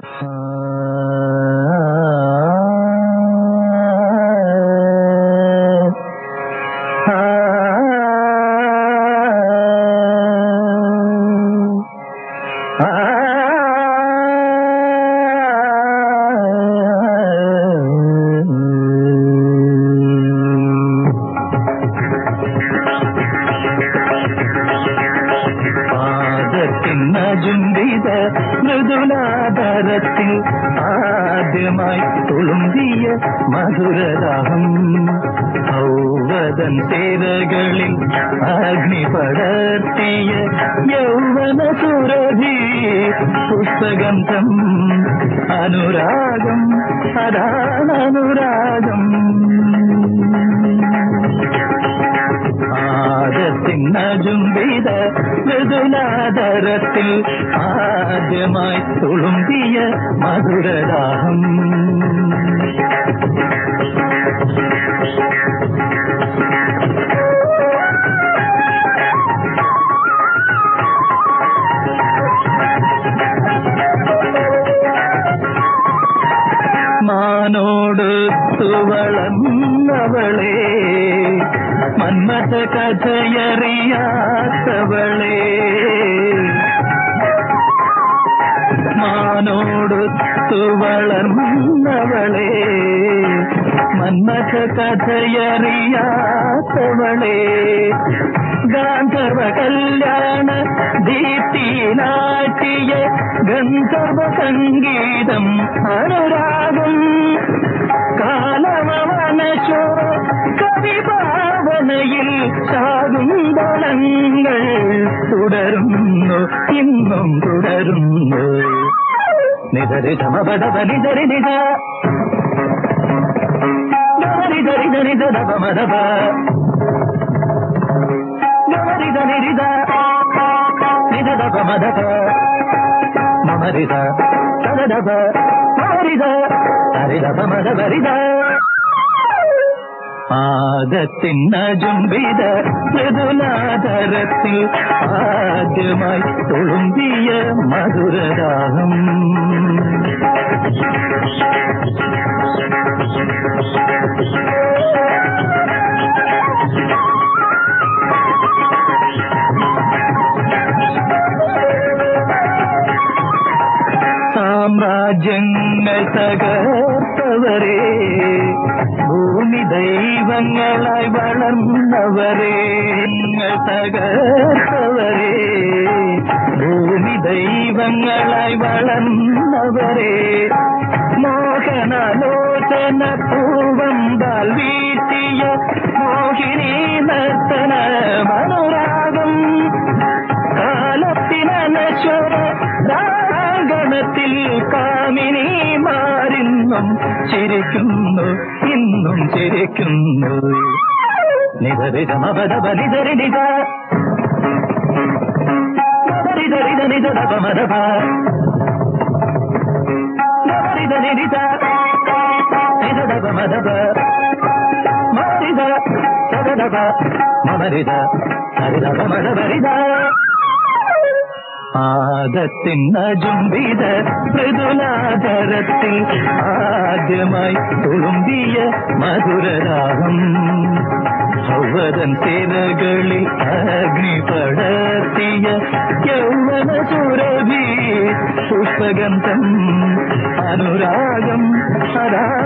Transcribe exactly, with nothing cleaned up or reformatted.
ജുംബിത മൃദുലാധരത്തിൽ ആദ്യമായി തുളുമ്പിയ മധുരദാഹം ഔവദൻ തേരകളിൽ അഗ്നി പടർത്തിയ യൗവന സുരഭി പുഷ്പഗന്ധം അനുരാഗം അതാണനുരാഗം ആദത്തിന്ന ജുംബിത മൃദുലാധരത്തിൽ ആദ്യമായി തുളുമ്പിയ മധുരദാഹം മാനോടുത്തു വളർന്നവളെ മന്മഥ കഥയറിയാത്തവളെ മാനോടുത്തു വളർന്നവളെ മന്മഥ കഥയറിയാത്തവളെ ഗാന്ധർവ കല്യാണ ദീപ്തിയിലാട്ടിയ ഗന്ധർവ സംഗീതം അനുരാഗം കാലമനശോര കവിഭാവനയിൽ ശാകുന്തളങ്ങൾ തുടരുന്നു ഇന്നും തുടരുന്നു നിധരി സമപദപ നിധരി നിധ ഗരി ധരി ധരി ധപ മദപ ഗരി ധരി രിധ നിധ ധപ മദപ മമരിധ സദധപ മമരിധ ഹരിധപ മദപരിധ ആദത്തിന്ന ജുംബിത മൃദുലാധരത്തിൽ ആദ്യമായി തുളുമ്പിയ മധുരദാഹം സാമ്രാജ്യങ്ങൾ തകർത്തവരെ ഭൂമി ദൈവങ്ങളായി വളർന്നവരെ തകർത്തവരെ ഭൂമി ദൈവങ്ങളായി വളർന്നവരെ മോഹനലോചന പൂവമ്പാൽ വീട്ടിയ മോഹിനി നർത്തന മനോരാഗം കാലത്തിനശ്വര രാഗണത്തിൽ കാമിനി മാറിന്നും ചിരിക്കുന്നു ഇന്നും ചിരിക്കുന്നു നിധരി സമപദപ നിധരി നിധ ധരിധരിധ നിധ ധപ മദപ ധരിധ നിധ നിധ ധപ മദപ മരിധ സദധപ മമരിധ ഹരിധപ മദപരിധ ആദത്തിന്ന ജുംബിത മൃദുലാധരത്തിൽ ആദ്യമായി തുളുമ്പിയ മധുരദാഹം ഔവദൻ തേരകളിൽ അഗ്നി പടർത്തിയ യൗവന സുരഭി പുഷ്പഗന്ധം അനുരാഗം അതാ